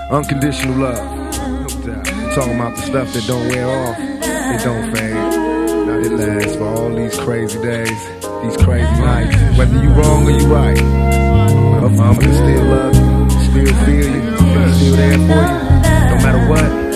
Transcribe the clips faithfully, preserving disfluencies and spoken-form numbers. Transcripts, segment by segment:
Unconditional love. No doubt. I'm talking about the stuff that don't wear off. It don't fade. Now it lasts for all these crazy days, these crazy nights. Whether you wrong or you right, I'm, I'm gonna still love you, still feel you, still there for you, no matter what.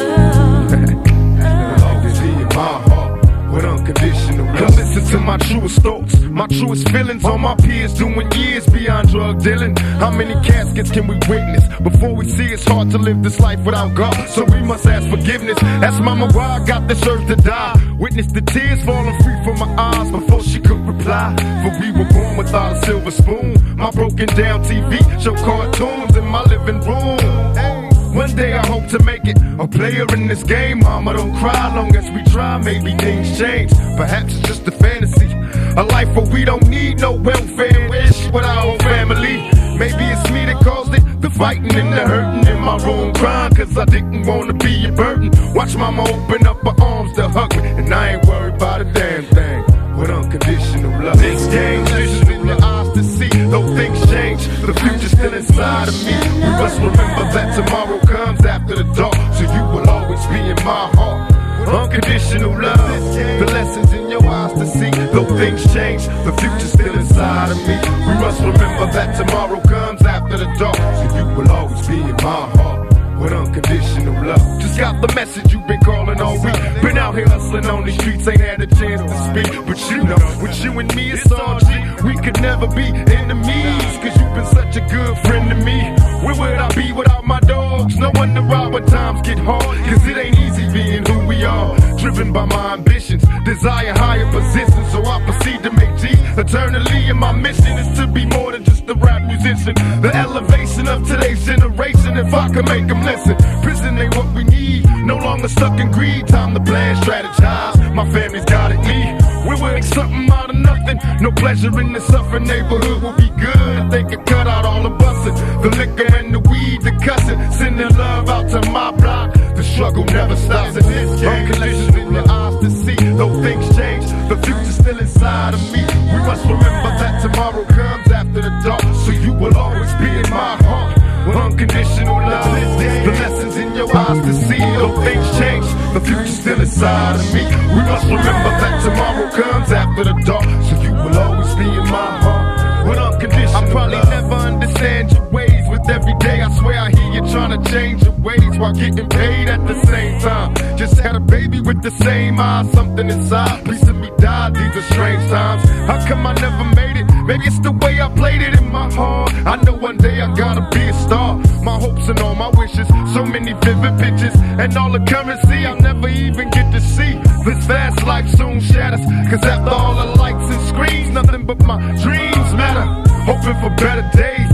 With unconditional love. I listen to my truest thoughts, my truest feelings on my peers doing years beyond drug dealing. How many caskets can we witness before we see it's hard to live this life without God? So we must ask forgiveness. Ask mama why I got this urge to die. Witness the tears falling free from my eyes before she could reply. For we were born without a silver spoon. My broken down T V show cartoons in my living room. Hey. One day I hope to make it a player in this game. Mama, don't cry, long as we try, maybe things change. Perhaps it's just a fantasy, a life where we don't need no welfare wish with our whole family. Maybe it's me that caused it, the fighting and the hurting in my room, crying cause I didn't wanna be a burden. Watch mama open up her arms to hug me, and I ain't worried about a damn thing. With unconditional love, things change, vision in your eyes to see. Though things change, the future's still inside of me. We must remember that tomorrow comes after the dark, so you will always be in my heart. Unconditional love, the lessons in your eyes to see. Though things change, the future's still inside of me. We must remember that tomorrow comes after the dark, so you will always be in my heart. With unconditional love. Just got the message you've been calling all week. Been out here hustling on these streets, ain't had a chance to speak. But you know, with you and me it's all G. We could never be enemies, cause you've been such a good friend to me. Where would I be without my dogs? No wonder why when times get hard, cause it ain't easy being who we are. Driven by my ambitions, desire higher positions, so I proceed to make G eternally. And my mission is to be more than just a rap musician. The elevation of today's generation, if I can make them listen. Prison ain't what we need, no longer stuck in greed. Time to plan, strategize, my family's got it me. We will make something out of nothing. No pleasure in the suffering neighborhood will be good if they could cut out all the busting, the liquor and the weed, the cussing. Sending love out to my block. The struggle never stops in this game. Unconditional in your eyes to see. Though things change, the future's still inside of me. We must remember that tomorrow comes after the dark, so you will always be in my heart. With unconditional love, the lessons in your eyes to see. Though things change, the future's still inside of me. We must remember that tomorrow comes after the dark, so you will always be in my heart. With unconditional love. I probably never understand your ways. With every day I swear I hear you trying to change your ways while getting paid at the same time. Just had a baby with the same eyes, something inside. Please let me die, these are strange times. How come I never made it? Maybe it's the way I played it in my heart. I know one day I gotta be a star. My hopes and all my wishes, so many vivid pictures, and all the currency I'll never even get to see. This fast life soon shatters, cause after all the lights and screens, nothing but my dreams matter. Hoping for better days,